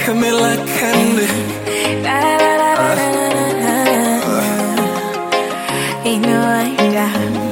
cut me like candy. Ain't no idea.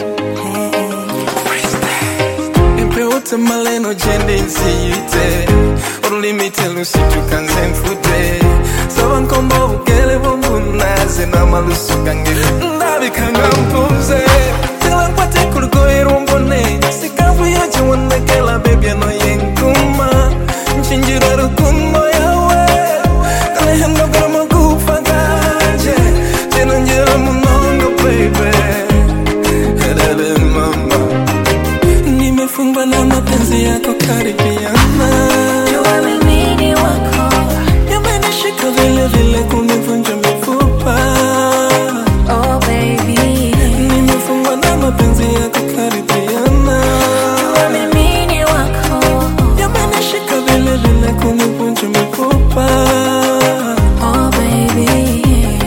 Impe wote maleno jende nsiyite Ulimite lusitu kanze mfute Sawa nkombo ukele naze na malusu kangele Ndabikanga mpuze Tila nkwate kulugoye rumbone Sikavu yoje wanekela baby ano yenkuma Nchinjira rukundo yawe Kale hendo grama kufa gaje Jena njira munongo baby Hedele mama Nimefungwa na mapenzi yako karibiana Mimi wako Yamenishika vile vile kunivunja mifupa. Oh baby Nimefungwa na mapenzi yako karibiana Mimi wako Yamenishika vile vile kunivunja mifupa. Oh baby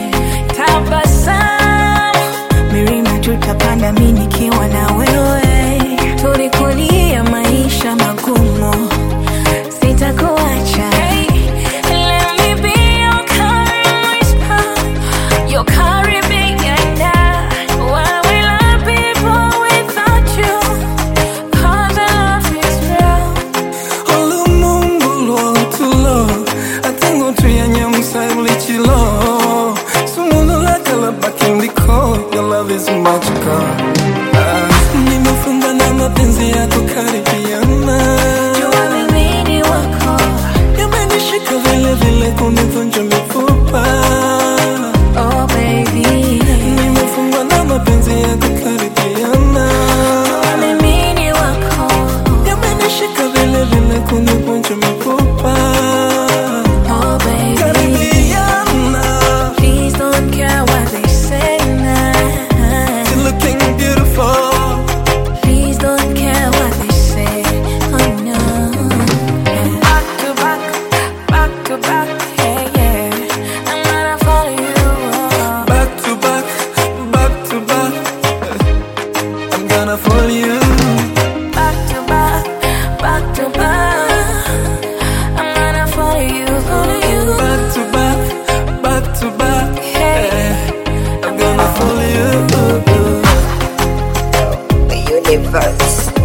tabasamu milima tutapanda mimi nikiwa na wewe tulikulia maisha magumu sitakuacha let me be your Caribbean your Caribbean why will I be born without you cause our love is real Olu mungu lo tulo Atengo tuyanya msaibli chilo Sumuno lakala bakindiko Your love is magical Nimefungwa na mapenzi yako karibiana mimi wako Yamenishika vile vile kunivunja mifupa. oh baby Nimefungwa na mapenzi yako karibiana mimi wako Yamenishika vile vile kunivunja mifupa. oh baby Karibiana please don't care what they say now You're looking beautiful. please don't care what they say oh no back to back yeah yeah I'm gonna follow you Back to back I'm gonna follow you back to back I'm gonna follow you Back to back I'm gonna follow you The universe.